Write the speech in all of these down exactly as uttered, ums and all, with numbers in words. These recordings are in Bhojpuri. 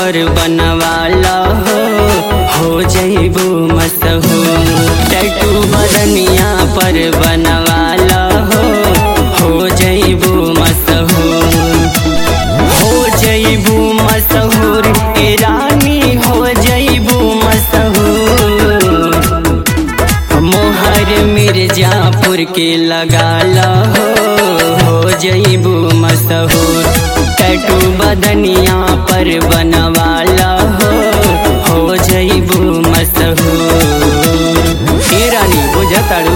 पर बनवाला हो हो जइबू मशहूर। टैटू बदनिया पर बनवाला हो हो जइबू मशहूर। हो जइबू मशहूर ए रानी हो जइबू मशहूर। मोहर मिर्जापुर के लगाला हो हो जइबू मशहूर। टैटू बदनिया पर बनवाला हो हो जइबू मशहूर। ए रानी बुझताड़ू।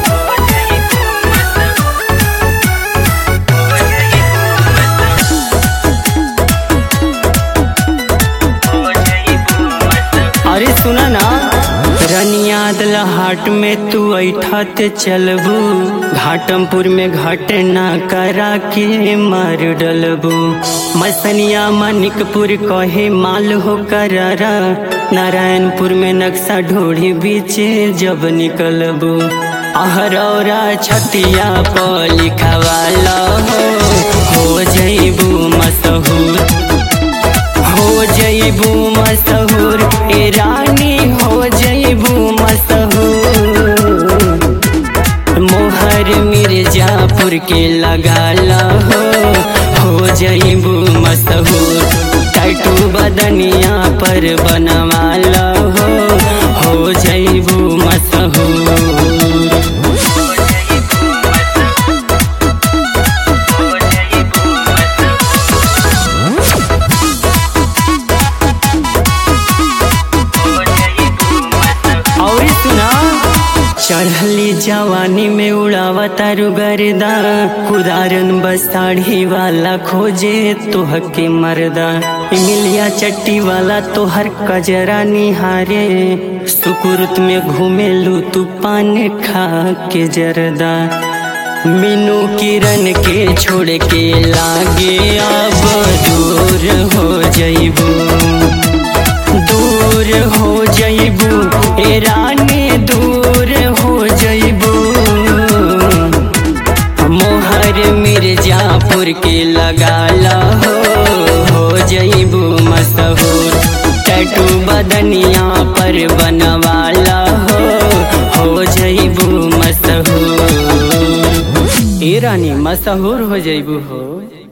अरे सुना ना रनियादल हाट में तू ऐठत चलबू। घाटमपुर में घटना करा के मार डलबू। मसनिया मानिकपुर कहे माल हो करारा। नारायणपुर में नक्शा ढोढ़ी बीचे जब निकलबू। अहरौरा छतिया पर लिखवाला हो हो जइबू मशहूर। हो जइबू मशहूर ए रानी हो जइबू मशहूर। मोहर मिर्जापुर के लगाला हो हो जइबू मशहूर। टैटू बदनिया पर बनवाला हो हो जइबू मशहूर। चढ़ली जवानी में उड़ावा तारू गर्दा। खुदारन बसाड़ी वाला खोजे तोहके मर्दा। मिलिया चट्टी वाला तोहर कजरा निहारे। सुकुरुत में घूमे लू तू पान खा के जरदा। मीनू किरण के छोड़ के लागे अब दूर हो जइबू। दूर हो जइबू ए रानी दूर हो जइबू। मोहर मिर्जापुर के लगाला हो हो जइबू मशहूर। टैटू बदनिया पर बनवाला हो हो जइबू मशहूर। ए रानी मशहूर हो जइबू हो।